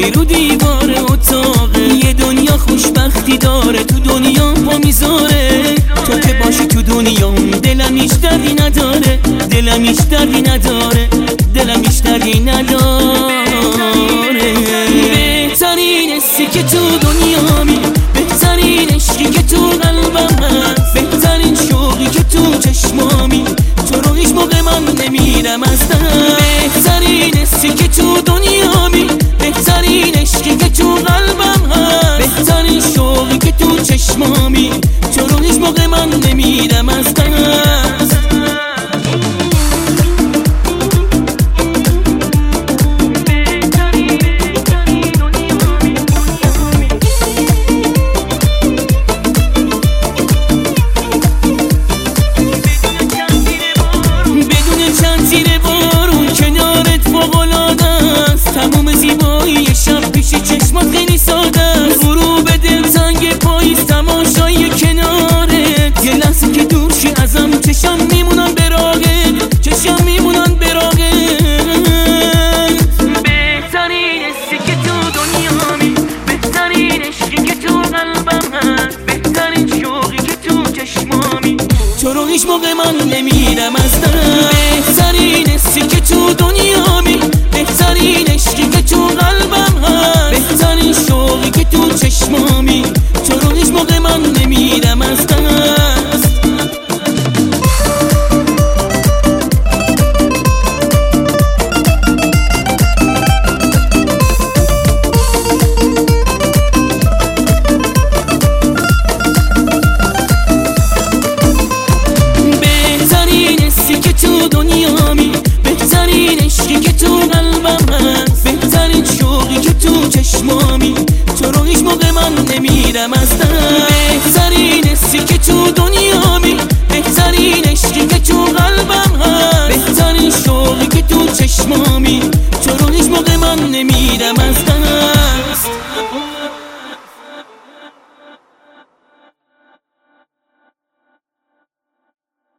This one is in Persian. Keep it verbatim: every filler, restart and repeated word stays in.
نوشتی رو دیوار اتاق. یه دنیا خوشبختی داره تو دنیا پا میذاره. تو که باشی تو دنیا دلم هیچ دردی نداره، دلم هیچ دردی نداره، دلم هیچ دردی نداره. بهترین حسی که تو دنیامی، بهترین عشقی که تو قلبم هست، بهترین شوقی که تو چشمامی، تو رو هیچ موقع من نمیرم از دست. بهترین حسی که تو دنیامی، بهترین عشقی که تو قلبم هست، بهترین شوقی که تو چشمامی، تو رو هیچ موقع من نمیرم از دست. تموم زیبایی شب پیش چشمات خیلی ساده است. غروب دلتنگ پاییز تماشای کنارت. یه لحظه که دور شی ازم چشم میمونن براغت، چشم میمونن براغت. بهترین حسی که تو دنیامی، بهترین عشقی که تو قلبم هست، بهترین شوقی که تو چشمامی، تو رو هیچ موقع من نمیرم از دست. بهترین حسی که تو دنیا